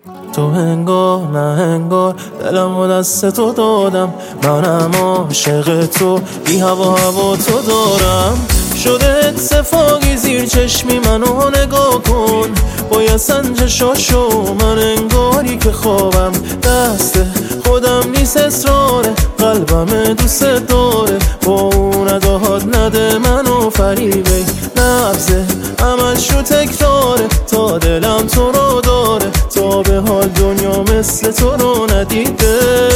تو انگار نه انگار دلم و دست تو دادم، منم عاشق تو بی هوا تو دارم. شده اتفاقی زیر چشمی منو نگاه کن، باید سنجشاشو من انگاری که خوابم دست خودم نیست اصراره، قلبم دوست داره با اون نداد نده منو فریبه نبزه همش رو تکراره تا دلم تو رو داره، تا به حال دنیا مثل تو رو ندیده.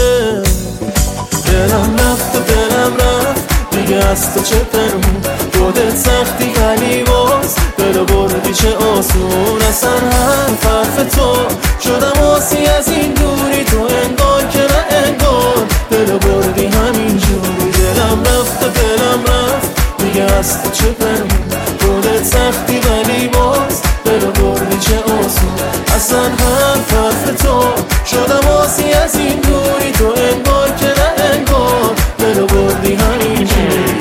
دلم رفت و دلم رفت دیگه از تو چه پنهون، خودت سختی ولی باز دل بردی چه آسون، اصلا حرف تو شدم آسی از این دوری، تو انگار که نه انگار دل بردی همینجوری. دلم رفت و دلم رفت دیگه از تو چه پنهون، خودت سختی ولی باز دل بردی چه آسون، اصلا حرف تو شدم آسی از این دوری، تو انگار که نه انگار دل بردی همینجوری.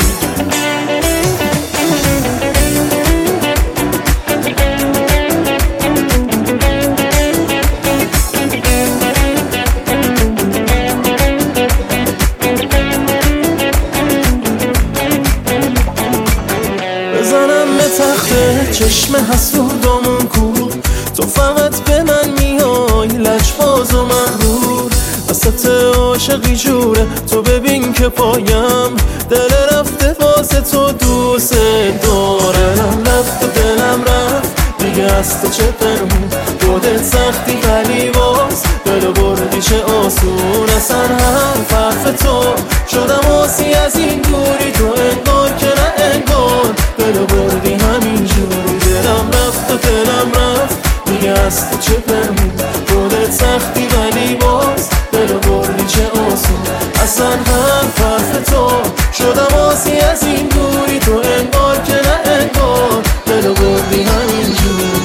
بزنم به تخته چشم حسودامون کور، تو فقط به من میای لجباز و مغرور، وسط عاشقی جوره تو ببین که پایم دل رفته واسه تو دوست داره. دلم رفت و دلم رفت دیگه از تو چه پنهون، خودت سختی ولی باز دل بردی چه آسون، اصلا حرف تو شدم آسی از این دوری، تو انگار که نه انگار دل بردی همینجوری. دلم رفت و دلم رفت دیگه از تو چه پنهون، خودت سختی ولی باز دل بردی چه آسون، اصلا حرف تو شدم آسی از این دوری، تو انگار که نه انگار دل بردی همینجوری.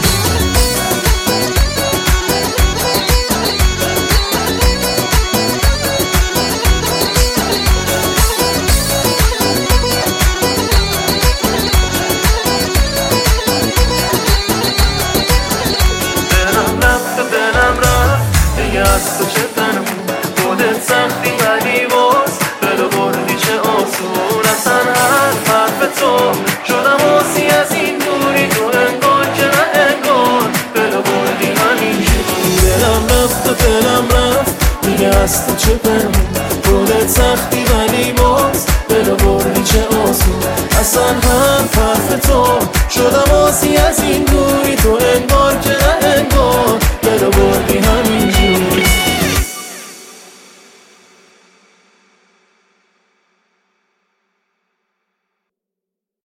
از تو چه پنهون، خودت سختی ولی باز دل بردی چه آسون، اصلا حرف تو شدم آسی از این دوری، تو انگار که نه انگار دل بردی همینجوری. دلم رفت و دلم رفت دیگه از تو چه پنهون، خودت سختی ولی باز دل بردی چه آسون، اصلا حرف تو شدم آسی